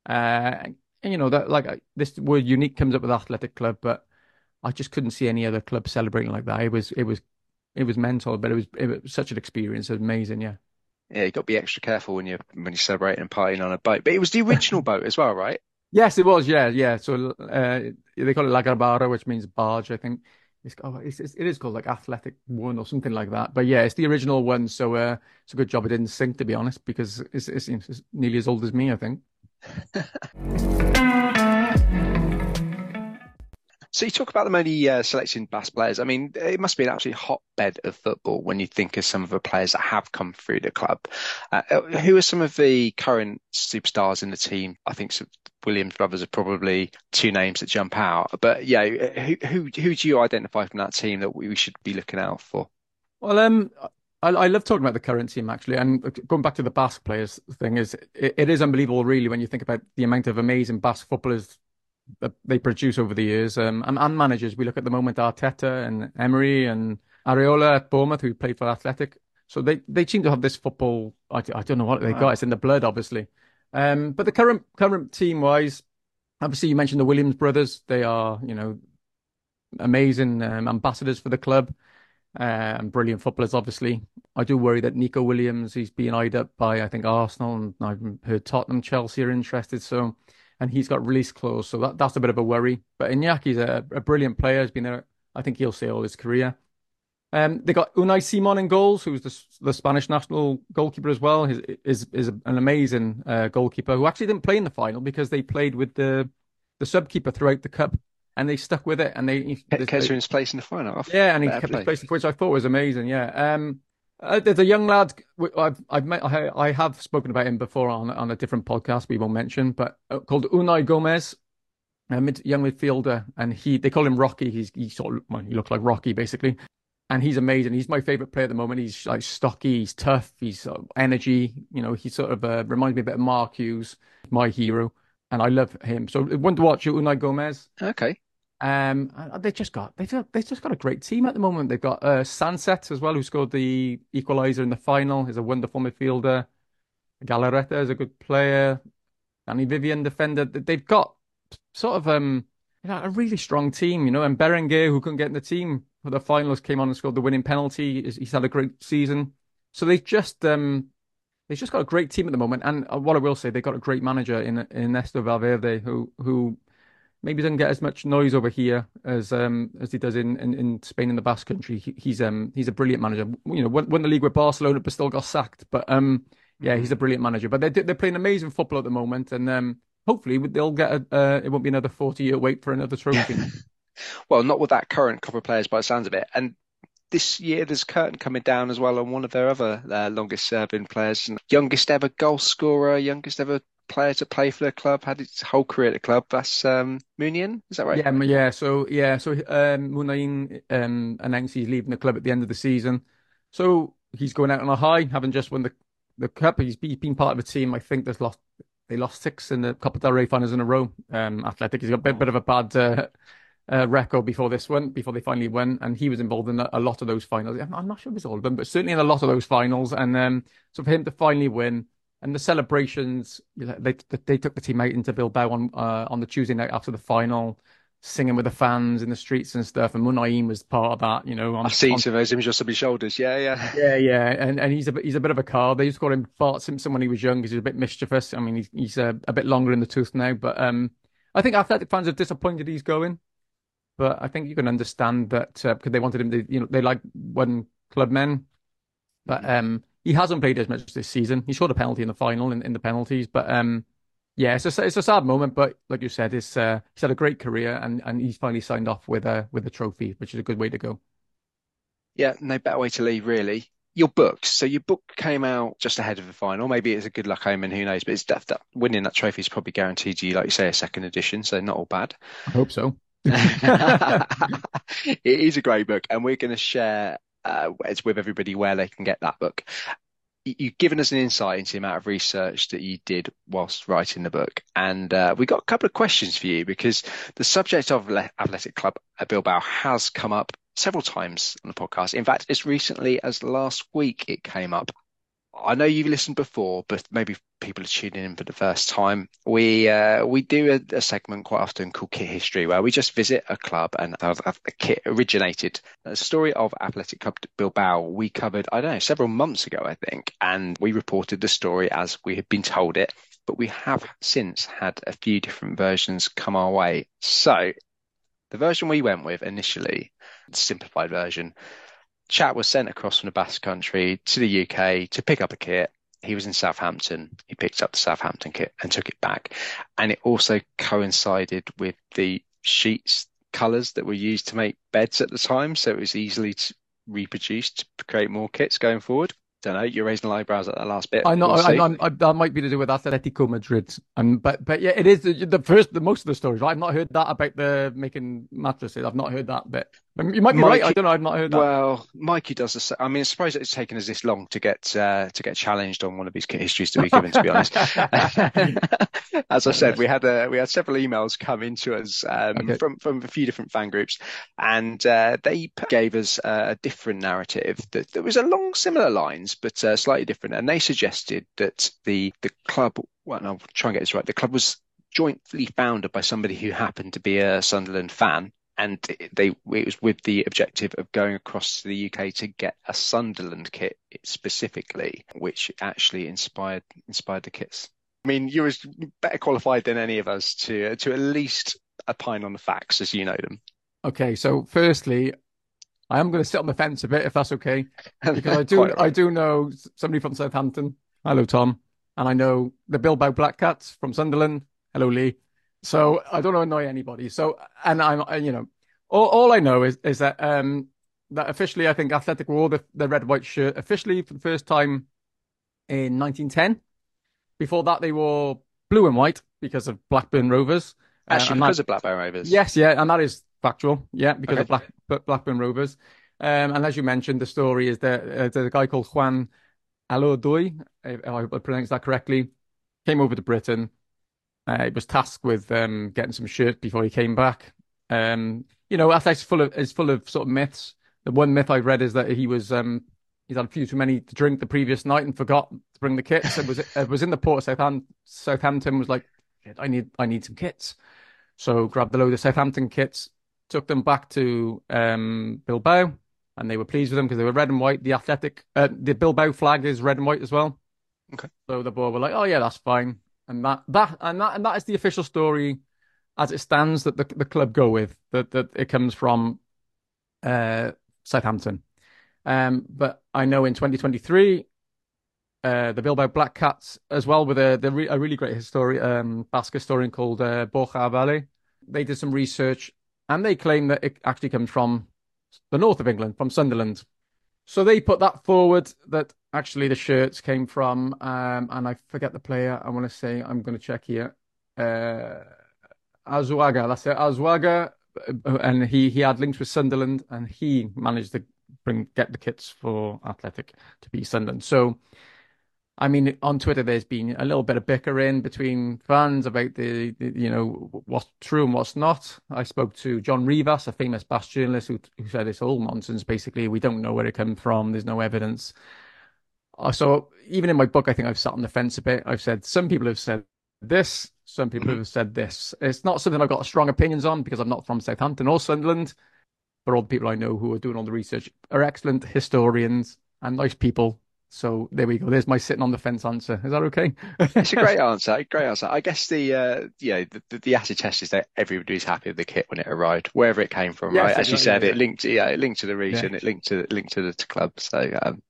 Uh, and you know that like this word unique comes up with Athletic Club, but I just couldn't see any other club celebrating like that. It was it was it was mental, but it was it was such an experience. It was amazing, yeah. Yeah, you got to be extra careful when you're when you're celebrating and partying on a boat. But it was the original boat as well, right? Yes, it was. Yeah, yeah. So uh, they call it La Garbara, which means barge, I think. It's, oh, it's, it's, it is called like Athletic One or something like that. But yeah, it's the original one. So uh, it's a good job it didn't sink, to be honest, because it's, it's, it's nearly as old as me, I think. So you talk about them only uh, selecting Basque players. I mean, it must be an absolute hotbed of football when you think of some of the players that have come through the club. Uh, uh, who are some of the current superstars in the team? I think some, Williams brothers are probably two names that jump out. But yeah, who who who do you identify from that team that we, we should be looking out for? Well, um, I, I love talking about the current team actually, and going back to the Basque players thing is it, it is unbelievable, really, when you think about the amount of amazing Basque footballers that they produce over the years, um, and, and managers. We look at the moment Arteta and Emery and Areola at Bournemouth, who played for Athletic. So they, they seem to have this football. I, I don't know what they got. It's in the blood, obviously. Um, but the current current team wise, obviously you mentioned the Williams brothers. They are, you know, amazing um, ambassadors for the club. Uh, and brilliant footballers, obviously. I do worry that Nico Williams, he's being eyed up by, I think, Arsenal, and I've heard Tottenham, Chelsea are interested. So, and he's got release clause, so that, that's a bit of a worry. But Inyaki's a, a brilliant player. He's been there, I think he'll stay all his career. Um, they got Unai Simon in goals, who's the, the Spanish national goalkeeper as well. He's, is is an amazing uh, goalkeeper who actually didn't play in the final because they played with the the sub-keeper throughout the cup. And they stuck with it, and they kept his place in the final. Yeah, and he kept his place, which I thought was amazing. Yeah, um, uh, there's a young lad I've I've met. I, I have spoken about him before on on a different podcast we won't mention, but uh, called Unai Gomez, a mid, young midfielder, and he they call him Rocky. He's he sort of well, he looks like Rocky basically, and he's amazing. He's my favorite player at the moment. He's like stocky, he's tough, he's sort of energy. You know, he sort of uh, reminds me a bit of Mark Hughes, my hero, and I love him. So one to watch, Unai Gomez. Okay. Um, they just got they just they just got a great team at the moment. They've got uh, Sanset as well, who scored the equaliser in the final. He's a wonderful midfielder. Galarreta is a good player. Danny Vivian defender. They've got sort of um you know, a really strong team, you know. And Berenguer, who couldn't get in the team for the finals, came on and scored the winning penalty. He's had a great season. So they just um they've just got a great team at the moment. And what I will say, they got a great manager in in Ernesto Valverde, who who. Maybe doesn't get as much noise over here as um as he does in, in, in Spain and the Basque Country. He, he's um he's a brilliant manager. You know, won, won the league with Barcelona, but still got sacked. But um yeah, he's a brilliant manager. But they're they're playing amazing football at the moment, and um hopefully they'll get a uh, it won't be another forty year wait for another trophy. Well, not with that current couple of players, by the sounds of it. And this year there's curtain coming down as well on one of their other uh, longest serving players, youngest ever goal scorer, youngest ever player to play for the club, had his whole career at the club. That's um, Munian, is that right? Yeah, yeah. So yeah, so um, Munian um, announced he's leaving the club at the end of the season. So he's going out on a high, having just won the the cup. He's, he's been part of a team. I think there's lost they lost six in the Copa del Rey finals in a row. Um, Athletic, he's got a bit, bit of a bad uh, uh, record before this one, before they finally won, and he was involved in a, a lot of those finals. I'm, I'm not sure if it's all of them, but certainly in a lot of those finals. And um, so for him to finally win. And the celebrations, they they took the team out into Bilbao on uh, on the Tuesday night after the final, singing with the fans in the streets and stuff. And Munaim was part of that, you know. On, I've seen on... some of those images on his shoulders. Yeah, yeah, yeah, yeah. And and he's a he's a bit of a card. They used to call him Bart Simpson when he was young because he was a bit mischievous. I mean, he's he's a, a bit longer in the tooth now. But um, I think Athletic fans are disappointed he's going. But I think you can understand that uh, because they wanted him to, you know, they like one club men. But um. He hasn't played as much this season. He scored a penalty in the final in, in the penalties, but um, yeah, it's a it's a sad moment. But like you said, it's uh, he's had a great career, and, and he's finally signed off with a with a trophy, which is a good way to go. Yeah, no better way to leave, really. Your books. So your book came out just ahead of the final. Maybe it's a good luck omen, who knows? But it's that, that winning that trophy is probably guaranteed you, like you say, a second edition. So not all bad. I hope so. It is a great book, and we're going to share. Uh, it's with everybody where they can get that book. You've given us an insight into the amount of research that you did whilst writing the book. And uh, we got a couple of questions for you because the subject of Athletic Club Bilbao has come up several times on the podcast. In fact, as recently as last week, it came up. I know you've listened before, but maybe people are tuning in for the first time. We uh, we do a, a segment quite often called Kit History, where we just visit a club and a, a kit originated. The story of Athletic Club Bilbao we covered, I don't know, several months ago, I think, and we reported the story as we had been told it. But we have since had a few different versions come our way. So the version we went with initially, the simplified version, Chat was sent across from the Basque Country to the U K to pick up a kit. He was in Southampton. He picked up the Southampton kit and took it back. And it also coincided with the sheets colours that were used to make beds at the time, so it was easily to reproduced to create more kits going forward. Don't know. You're raising eyebrows at that last bit. I know, We'll I, see. I, I, that might be to do with Atletico Madrid, and but but yeah, it is the, the first, the most of the stories. Right? I've not heard that about the making mattresses. I've not heard that bit. You might be right. I Mikey, don't know. I've not heard that. well, Mikey does the. I mean, I suppose it's taken us this long to get uh, to get challenged on one of these kit histories to be given. To be honest, as I said, we had a, we had several emails come into us um, Okay. from from a few different fan groups, and uh, they gave us uh, a different narrative that, that was along similar lines, but uh, slightly different. And they suggested that the the club. Well, I'll try and get this right. The club was jointly founded by somebody who happened to be a Sunderland fan. And they, it was with the objective of going across to the U K to get a Sunderland kit specifically, which actually inspired inspired the kits. I mean, you was better qualified than any of us to to at least opine on the facts as you know them. Okay. So, firstly, I am going to sit on the fence a bit, if that's okay, because I do Quite right. I do know somebody from Southampton. Hello, Tom, and I know the Bilbao Black Cats from Sunderland. Hello, Lee. So I don't want to annoy anybody. So, and I'm, you know, all, all I know is is that um that officially I think Athletic wore the, the red white shirt officially for the first time in nineteen ten. Before that, they wore blue and white because of Blackburn Rovers. Uh, Actually, and because that, of Blackburn Rovers. yes, yeah, and that is factual. Yeah, because Okay. of Black B- Blackburn Rovers. Um, and as you mentioned, the story is that uh, there's a guy called Juan Alodoy, if I pronounced that correctly, came over to Britain. Uh, he was tasked with um, getting some shirts before he came back. Um, you know, Athletics full of is full of sort of myths. The one myth I've read is that he was um, he's had a few too many to drink the previous night and forgot to bring the kits. It was it was in the port of Southampton. Southampton was like, I need I need some kits, so grabbed the load of Southampton kits, took them back to um, Bilbao, and they were pleased with them because they were red and white. The Athletic, uh, the Bilbao flag is red and white as well. Okay. So the board were like, oh yeah, that's fine. And that that and that and that is the official story as it stands that the the club go with. That that it comes from uh, Southampton. Um, but I know in twenty twenty-three, uh, the Bilbao Black Cats as well with a the re a really great historian, um, Basque historian called uh, Borja Valle. They did some research and they claim that it actually comes from the north of England, from Sunderland. So they put that forward that actually the shirts came from, um, and I forget the player. I want to say, I'm going to check here. Uh, Azuaga, that's it. Azuaga, and he he had links with Sunderland, and he managed to bring get the kits for Athletic to be Sunderland. So, I mean, on Twitter, there's been a little bit of bickering between fans about the, the you know, what's true and what's not. I spoke to John Rivas, a famous Basque journalist, who, who said it's all nonsense. Basically, we don't know where it came from. There's no evidence. Uh, So even in my book, I think I've sat on the fence a bit. I've said some people have said this, some people have said this. It's not something I've got strong opinions on because I'm not from Southampton or Sunderland. But all the people I know who are doing all the research are excellent historians and nice people. So there we go. There's my sitting on the fence answer. Is that okay? It's a great answer. Great answer. I guess the uh, yeah the, the, the acid test is that everybody's happy with the kit when it arrived, wherever it came from, Yes, right? As you exactly, said, yeah, it linked yeah it linked to the yeah. region, it linked to linked to the to club. So um,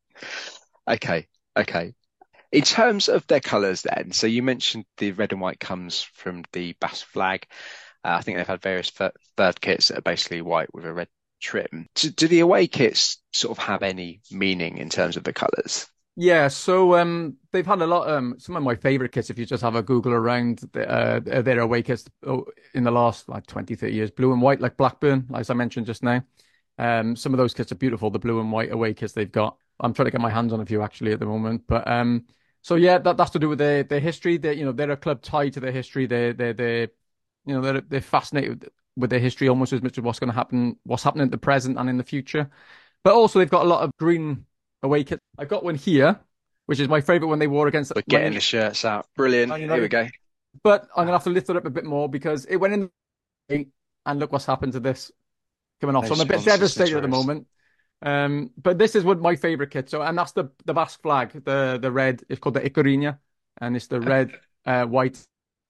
okay, okay. In terms of their colours, then, so you mentioned the red and white comes from the Basque flag. Uh, I think they've had various third, third kits that are basically white with a red trim. Do, do the away kits sort of have any meaning in terms of the colours? Yeah, so um, they've had a lot. Um, some of my favorite kits, if you just have a Google around the, uh, their away kits oh, in the last like twenty, thirty years, blue and white, like Blackburn, as I mentioned just now. Um, some of those kits are beautiful, the blue and white away kits they've got. I'm trying to get my hands on a few actually at the moment, but um, so yeah, that that's to do with their their history. They, you know, they're a club tied to their history. They they they, you know, they're they're fascinated with their history almost as much as what's going to happen, what's happening at the present and in the future. But also they've got a lot of green away kits. I've got one here, which is my favorite one they wore against. We're getting the shirts out. Brilliant. Man Here we United. go. But I'm gonna have to lift it up a bit more because it went in, and look what's happened to this coming off. So I'm a bit Those sponsors, devastated at the tourists. moment. Um, but this is what my favorite kit. So, and that's the the Basque flag, the the red. It's called the Icorinha, and it's the red, uh, white,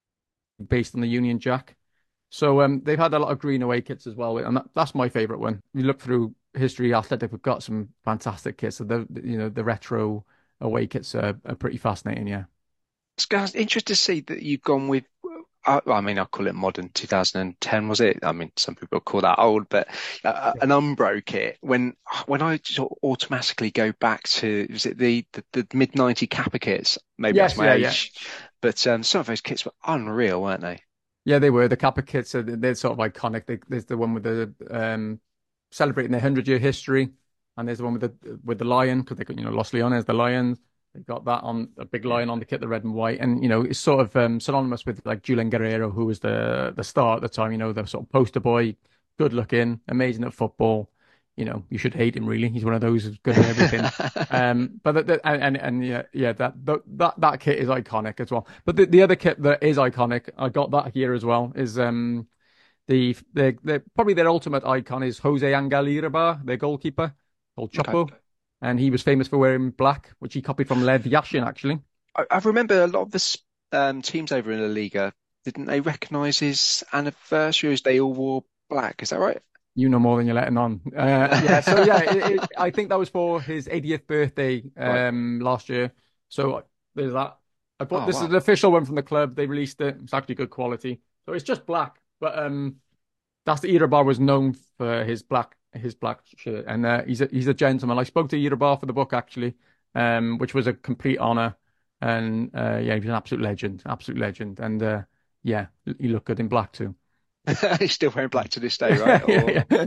based on the Union Jack. So, um, they've had a lot of green away kits as well, and that, that's my favorite one. You look through history, Athletic have got some fantastic kits. So the you know the retro away kits are, are pretty fascinating. Yeah. It's interesting to see that you've gone with. I, I mean, I call it modern two thousand ten, was it? I mean, some people call that old, but uh, Yeah. an Umbro kit. When when I sort of automatically go back to, was it the the, the mid ninety Kappa kits? Maybe that's Yes, my yeah, yeah. age, but um, some of those kits were unreal, weren't they? Yeah, they were. The Kappa kits are they're sort of iconic. They, there's the one with the um celebrating their hundred year history, and there's the one with the with the lion because they got you know Los Leones, the lions. They got that on a big Yeah. lion on the kit, the red and white, and you know it's sort of um, synonymous with like Julian Guerrero, who was the the star at the time. You know, the sort of poster boy, good looking, amazing at football. You know, you should hate him really. He's one of those who's good at everything. Um, but the, the, and, and and yeah, yeah, that the, that that kit is iconic as well. But the, the other kit that is iconic, I got that here as well, is um the the, the probably their ultimate icon is Jose Angel Iribar, their goalkeeper, called Okay. Chopo, and he was famous for wearing black, which he copied from Lev Yashin actually. I, I remember a lot of the s- um, teams over in La Liga, didn't they recognise his anniversary as they all wore black? Is that right? You know more than you're letting on. Uh, yeah, so yeah, it, it, I think that was for his eightieth birthday Right. um last year. So there's that. I bought Oh, this is wow. an official one from the club. They released it. It's actually good quality. So it's just black, but um that's the Irabar was known for his black his black shirt, and uh, he's a he's a gentleman. I spoke to Irabar for the book actually, um, which was a complete honor, and uh, yeah, he was an absolute legend, absolute legend, and uh, yeah, he looked good in black too. He's still wearing black to this day, right? Or Yeah, yeah.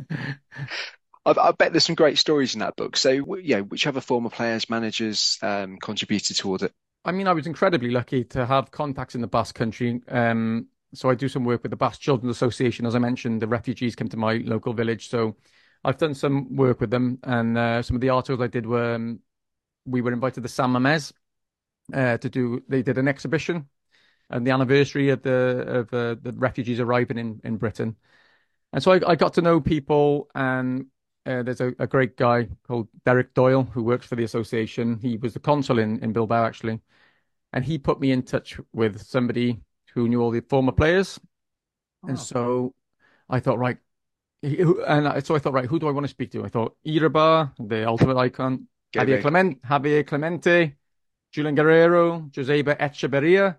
I, I bet there's some great stories in that book. So, w- yeah, which other former players, managers, um, contributed toward it? I mean, I was incredibly lucky to have contacts in the Basque Country. Um, so I do some work with the Basque Children's Association. As I mentioned, the refugees came to my local village, so I've done some work with them, and uh, some of the articles I did were um, we were invited to San Mamés uh, to do. They did an exhibition and the anniversary of the of uh, the refugees arriving in in Britain. And so I, I got to know people, and uh, there's a, a great guy called Derek Doyle who works for the association. He was the consul in in Bilbao actually, and he put me in touch with somebody who knew all the former players. And Oh, so I thought, right, and I, so I thought, right, who do I want to speak to? I thought Iribar, the ultimate icon, Go Javier big. Clement, Javier Clemente, Julian Guerrero, Joseba Echeverria,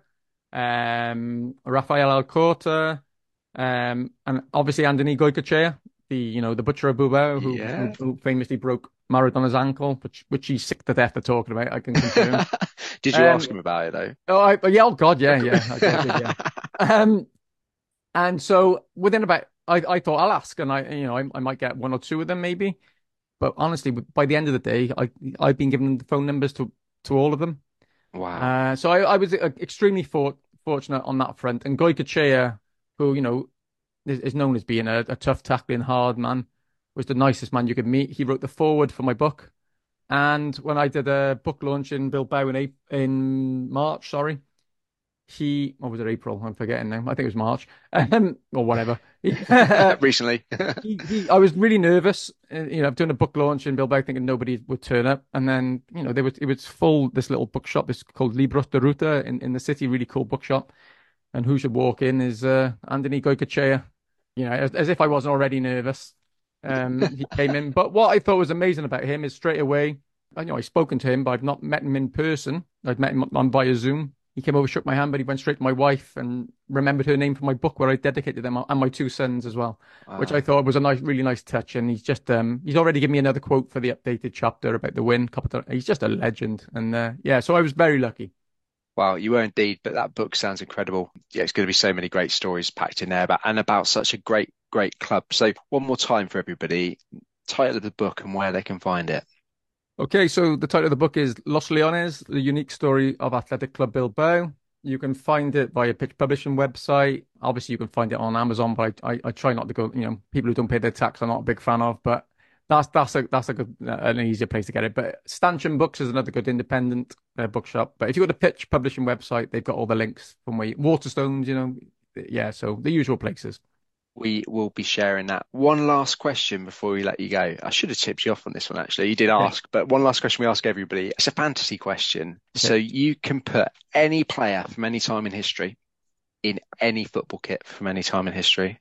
um, Rafael Alcorta, um, and obviously Anthony Goycochea, the you know the butcher of Bilbao, who, who Yeah. who famously broke Maradona's ankle, which which he's sick to death of talking about. I can confirm. Did you ask Um, him about it though? oh, I, yeah, oh God, yeah, yeah, I, I did, yeah. Um, and so within about, I, I thought I'll ask, and I, you know, I, I might get one or two of them maybe. But honestly, by the end of the day, I I've been given the phone numbers to to all of them. Wow. Uh, so I, I was uh, extremely for, fortunate on that front. And Goycochea, who you know is, is known as being a, a tough, tackling, hard man, was the nicest man you could meet. He wrote the foreword for my book, and when I did a book launch in Bilbao in April, in March, sorry, he, or was it April? I'm forgetting now. I think it was March, um, or whatever. He, Recently. he, he, I was really nervous, uh, you know, doing a book launch in Bilbao, thinking nobody would turn up, and then, you know, there was it was full. This little bookshop, this called Libros de Ruta in, in the city, really cool bookshop, and who should walk in is uh, Anthony Goycochea, you know, as, as if I wasn't already nervous. Um, he came in, but what I thought was amazing about him is straight away, I you know I've spoken to him, but I've not met him in person. I've met him on via Zoom. He came over, shook my hand, but he went straight to my wife and remembered her name from my book where I dedicated them and my two sons as well, which I Wow. thought was a nice, really nice touch. And he's just, um, he's already given me another quote for the updated chapter about the win. He's just a legend. And uh, yeah, so I was very lucky. Wow, you were indeed, but that book sounds incredible. Yeah, it's going to be so many great stories packed in there about and about such a great, great club. So one more time for everybody, title of the book and where they can find it. Okay, so the title of the book is Los Leones, the unique story of Athletic Club Bilbao. You can find it via Pitch Publishing website. Obviously, you can find it on Amazon, but I, I, I try not to go, you know, people who don't pay their tax I'm not a big fan of, but that's that's a that's a good an easier place to get it. But Stanchion Books is another good independent uh, bookshop. But if you go to Pitch Publishing website, they've got all the links from where you, Waterstones, you know, yeah, so the usual places. We will be sharing that. One last question before we let you go. I should have tipped you off on this one, actually. You did Okay. ask, but one last question we ask everybody. It's a fantasy question. Okay. So you can put any player from any time in history in any football kit from any time in history.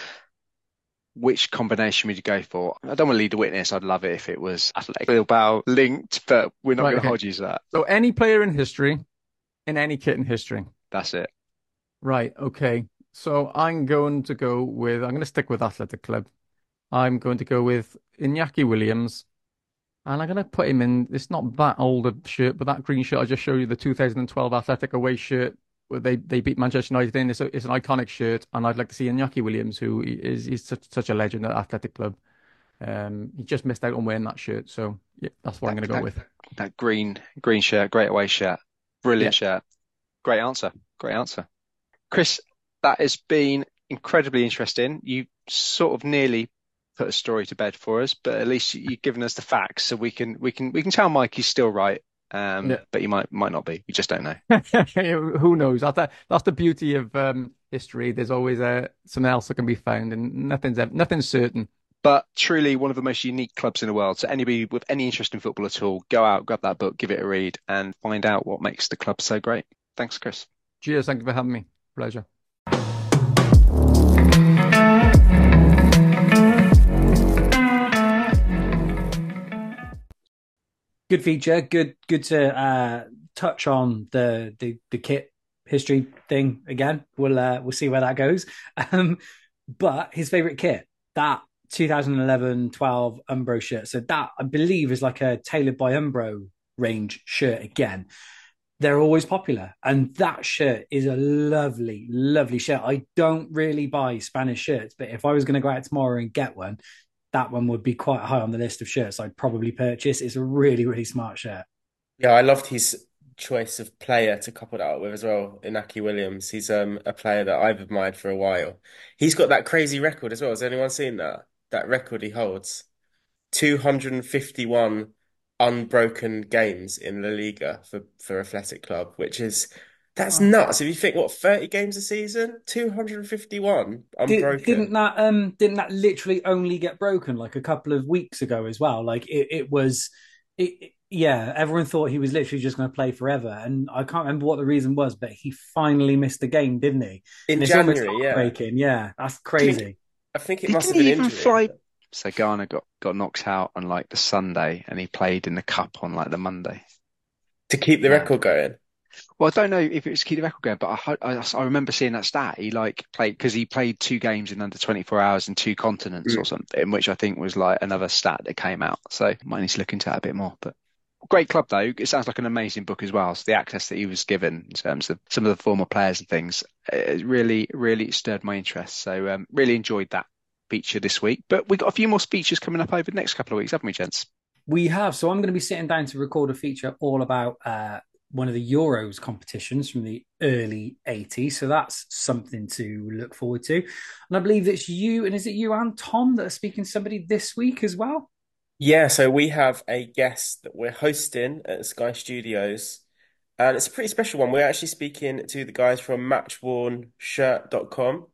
Which combination would you go for? I don't want to lead the witness. I'd love it if it was Athletic Bilbao linked, but we're not Right, going to okay. hold you to that. So any player in history, in any kit in history. That's it. Right, okay. So I'm going to go with, I'm going to stick with Athletic Club. I'm going to go with Iñaki Williams. And I'm going to put him in, it's not that old a shirt, but that green shirt I just showed you, the two thousand twelve Athletic away shirt, where they, they beat Manchester United in. It's, a, it's an iconic shirt. And I'd like to see Iñaki Williams, who is he's such, such a legend at Athletic Club. Um, he just missed out on wearing that shirt. So yeah, that's what I'm going to go That, with. that green green shirt, great away shirt, brilliant Yeah. shirt. Great answer. Great answer. Chris, that has been incredibly interesting. You sort of nearly put a story to bed for us, but at least you've given us the facts, so we can we can we can tell Mike he's still right. Um, Yeah. but he might might not be. We just don't know. Who knows? That's, that's the beauty of um, history. There's always uh, something else that can be found, and nothing's nothing's certain. But truly one of the most unique clubs in the world. So anybody with any interest in football at all, go out, grab that book, give it a read, and find out what makes the club so great. Thanks, Chris. Cheers. Thank you for having me. Pleasure. Good feature. Good, good to uh, touch on the, the the kit history thing again. We'll uh, we'll see where that goes. Um, but his favorite kit, that twenty eleven twelve Umbro shirt. So that I believe is like a tailored by Umbro range shirt again. They're always popular, and that shirt is a lovely, lovely shirt. I don't really buy Spanish shirts, but if I was going to go out tomorrow and get one, that one would be quite high on the list of shirts I'd probably purchase. It's a really, really smart shirt. Yeah, I loved his choice of player to couple that up with as well, Inaki Williams. He's um a player that I've admired for a while. He's got that crazy record as well. Has anyone seen that? That record he holds. two hundred fifty-one unbroken games in La Liga for, for Athletic Club, which is that's Wow. nuts. If you think what, thirty games a season? two hundred fifty-one Did, didn't unbroken. that um didn't that literally only get broken like a couple of weeks ago as well? Like it, it was it, yeah, everyone thought he was literally just going to play forever, and I can't remember what the reason was, but he finally missed the game, didn't he? In And it's almost January, yeah. heartbreaking. Yeah, that's I think crazy. I think it must Didn't have been he even injury. fly? So Ghana got, got knocked out on like the Sunday and he played in the cup on like the Monday. To keep the Yeah. record going. Well, I don't know if it was to keep the record going, but I, ho- I, I remember seeing that stat. He like played because he played two games in under twenty-four hours in two continents or Mm. something, which I think was like another stat that came out. So might need to look into that a bit more. But great club though. It sounds like an amazing book as well. So the access that he was given in terms of some of the former players and things, it really, really stirred my interest. So um, really enjoyed that feature this week. But we've got a few more features coming up over the next couple of weeks, haven't we, gents? We have. So I'm going to be sitting down to record a feature all about uh, one of the Euros competitions from the early eighties. So that's something to look forward to. And I believe it's you, and is it you and Tom that are speaking to somebody this week as well? Yeah, so we have a guest that we're hosting at Sky Studios, and it's a pretty special one. We're actually speaking to the guys from match worn shirt dot com,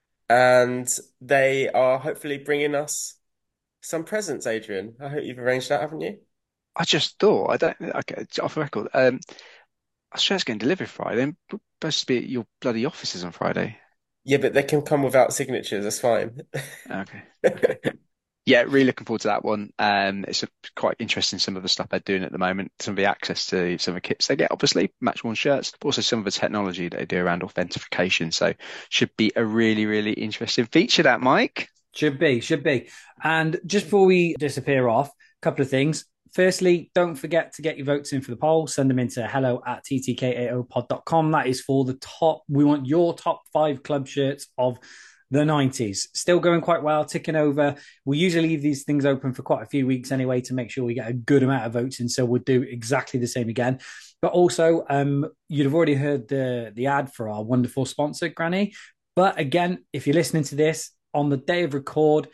and they are hopefully bringing us some presents, Adrian. I hope you've arranged that, haven't you? I just thought, I don't, okay, off the record, um, I sure it's getting delivered Friday. I'm supposed to be at your bloody offices on Friday. Yeah, but they can come without signatures. That's fine. Okay. Okay. Yeah, really looking forward to that one. Um, it's a, quite interesting, some of the stuff they're doing at the moment, some of the access to some of the kits they get, obviously, match worn shirts, but also some of the technology that they do around authentication. So should be a really, really interesting feature, that, Mike. Should be, should be. And just before we disappear off, a couple of things. Firstly, don't forget to get your votes in for the poll. Send them into hello at t t k a o pod dot com. That is for the top. We want your top five club shirts of the nineties. Still going quite well, ticking over. We usually leave these things open for quite a few weeks anyway to make sure we get a good amount of votes in. So we'll do exactly the same again. But also, um, you'd have already heard the, the ad for our wonderful sponsor, Granny. But again, if you're listening to this on the day of record,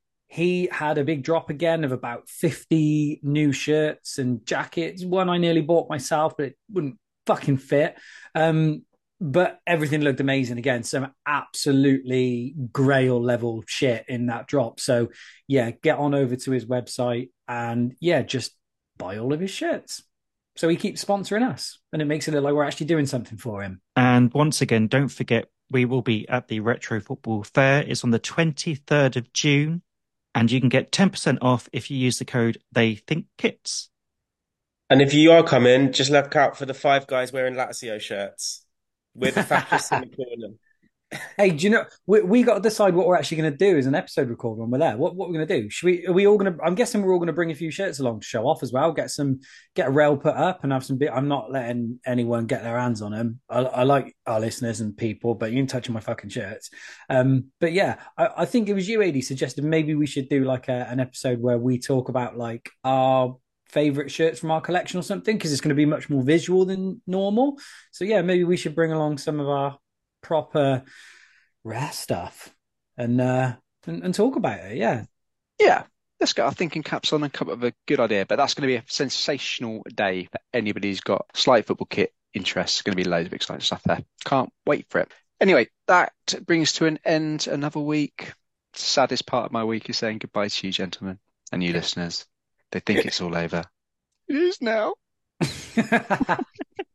he had a big drop again of about fifty new shirts and jackets. One I nearly bought myself, but it wouldn't fucking fit. Um, but everything looked amazing again. Some absolutely grail level shit in that drop. So yeah, get on over to his website and yeah, just buy all of his shirts. So he keeps sponsoring us, and it makes it look like we're actually doing something for him. And once again, don't forget, we will be at the Retro Football Fair. It's on the twenty-third of June. And you can get ten percent off if you use the code They Think Kits. And if you are coming, just look out for the five guys wearing Lazio shirts. We're the fascists in the corner. Hey, do you know we we got to decide what we're actually going to do as an episode record when we're there? What what we're going to do? Should we? Are we all going to? I'm guessing we're all going to bring a few shirts along to show off as well. Get some, get a rail put up and have some bit. I'm not letting anyone get their hands on them. I, I like our listeners and people, but you ain't touching my fucking shirts. Um, but yeah, I, I think it was you, Adi, suggested maybe we should do like a, an episode where we talk about like our favorite shirts from our collection or something because it's going to be much more visual than normal. So yeah, maybe we should bring along some of our proper rare stuff and uh and, and talk about it. Yeah. Yeah, let's get our thinking caps on and come up with a good idea. But that's going to be a sensational day for anybody who's got slight football kit interest. It's going to be loads of exciting stuff there. Can't wait for it. Anyway, that brings to an end another week. Saddest part of my week is saying goodbye to you, gentlemen, and you listeners. They think it's all over. It is now.